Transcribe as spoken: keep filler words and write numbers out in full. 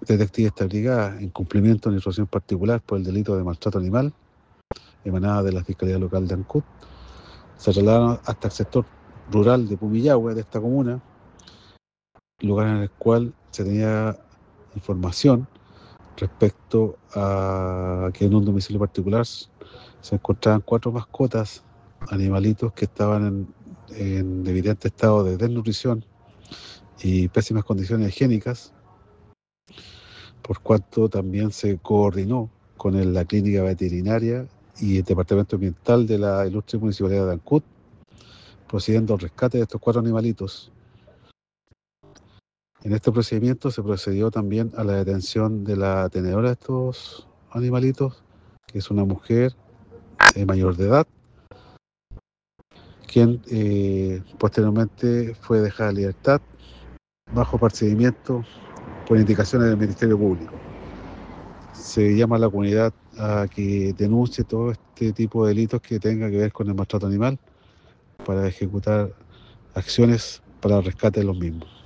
detectives de esta brigada, en cumplimiento de una instrucción particular por el delito de maltrato animal, emanada de la Fiscalía Local de Ancud, se trasladaron hasta el sector rural de Pumillahue, de esta comuna, lugar en el cual se tenía información respecto a que en un domicilio particular se encontraban cuatro mascotas, animalitos que estaban en, en evidente estado de desnutrición y pésimas condiciones higiénicas, por cuanto también se coordinó con el- la clínica veterinaria y el departamento ambiental de la ilustre municipalidad de Ancud, procediendo al rescate de estos cuatro animalitos. En este procedimiento se procedió también a la detención de la tenedora de estos animalitos, que es una mujer eh, mayor de edad, quien eh, posteriormente fue dejada en libertad bajo procedimiento por indicaciones del Ministerio Público. Se llama a la comunidad a que denuncie todo este tipo de delitos que tenga que ver con el maltrato animal para ejecutar acciones para el rescate de los mismos.